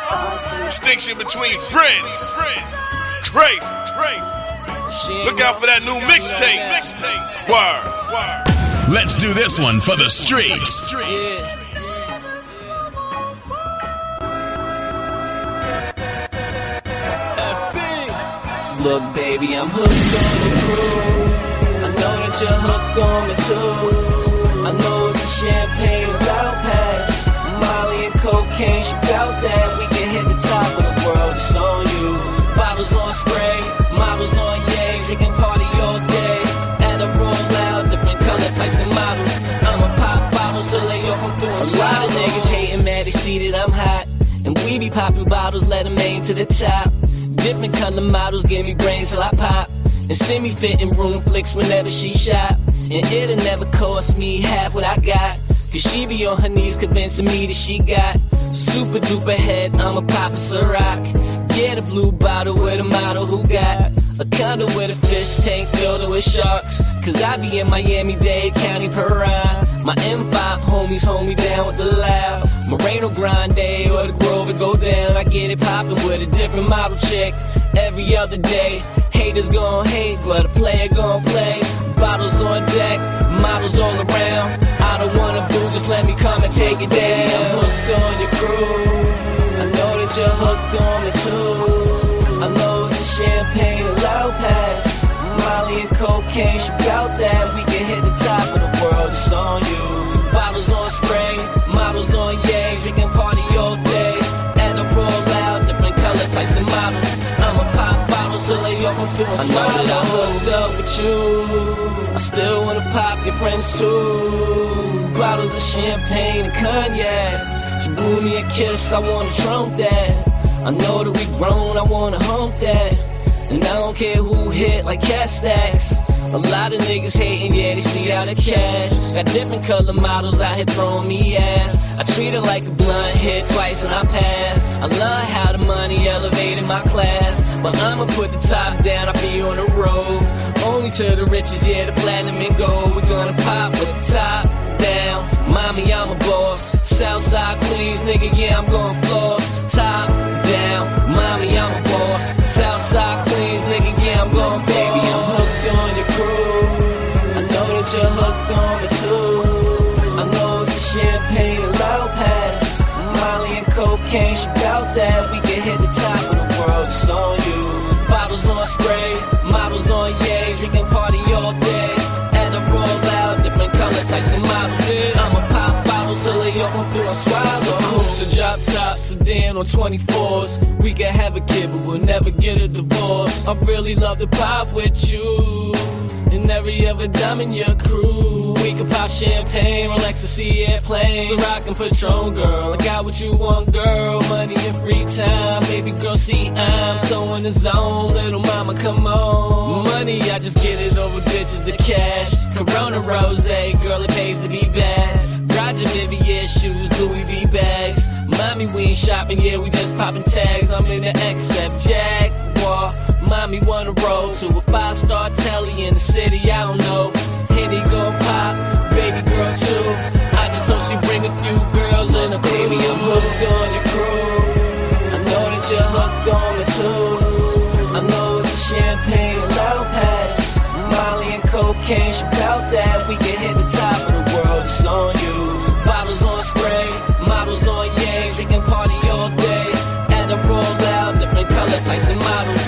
Distinction between friends. Crazy. Look out for that new mixtape. Word. Let's do this one for the streets. Look, baby, I'm hooked on the crew. I know that you're hooked on me too. I know it's a champagne without pass. Molly and cocaine, she bout that. We can hit the top of the world, it's on you. Bottles on spray, models on yay. We can party all day. At a roll loud, different color types and models. I'ma pop bottles till they off, I'm doing a lot of niggas hating mad, they see that I'm hot. And we be popping bottles, let them aim to the top. Different color models give me brains till I pop. And send me fit in room flicks whenever she shop. And it'll never cost me half what I got. Cause she be on her knees convincing me that she got super duper head, I'ma pop a Ciroc. Get a blue bottle with a model who got a condo with a fish tank filled with sharks. Cause I be in Miami-Dade County Piran. My M5 homies hold me down with the loud Moreno Grande or the Grove it go down. I get it poppin' with a different model chick every other day. Haters gon' hate, but a player gon' play. Bottles on deck, models all around. I don't wanna boo, just let me come and take it down. I'm hooked on your crew. I know that you're hooked on me too. I know it's a champagne and loud pass. Molly and cocaine, she bout that. We can hit the top of the world, it's on you. Bottles on spray, models on yay. We can party all day. And I roll loud, different color types and models. I'ma pop bottles till they off, I'm feeling smart. I know that I hooked up with you. I still wanna pop your friends too. Bottles of champagne and cognac. She blew me a kiss, I wanna trump that. I know that we grown, I wanna hump that. And I don't care who hit like cat stacks. A lot of niggas hating, yeah, they see out of cash. Got different color models out here throwing me ass. I treat it like a blunt, hit twice and I pass. I love how the money elevated my class. But I'ma put the top down, I be on the road. Only to the riches, yeah, the platinum and gold. We gonna pop with the top down. Mommy, I'm a boss. Southside, please, nigga, yeah, I'm going floor. Top down, mommy, I'm a boss. Southside, please, nigga, yeah, I'm going baby. I'm hooked on your crew. I know that you're hooked on me too. I know it's a champagne and loud pass. Molly and cocaine, she bout that. We can hit the top of the world, it's on you. Bottles on spray, models on yay. We can party all day. And I roll loud, different color types and models. I'ma pop bottles till they open through a swallow. Coops and drop tops, sedan on 24s. We can have a kid, but we'll never get a divorce. I really love to pop with you. And every other dime in your crew. We can pop champagne, relax to see airplane. Ciroc and Patron, girl. I got what you want, girl. Money and free time. Baby girl, see, I'm so in the zone. Little mama, come on. Money, I just get it over bitches to cash. Corona Rose, girl, it pays to be bad. Roger Vivier shoes, Louis V bags. Mommy, we ain't shopping, yeah, we just popping tags. I'm in the XF Jaguar. Mommy wanna roll to a 5-star telly in the city, I don't know. Henny gon' pop, baby girl too. I just hope she bring a few girls in a baby. I'm hooked on your crew. I know that you're hooked on me too. I know it's a champagne and loud pass. Molly and cocaine, she bout that. We can hit the top of the world, it's on you. Bottles on spray, models on yay. We can party all day. And I roll out different color types and models.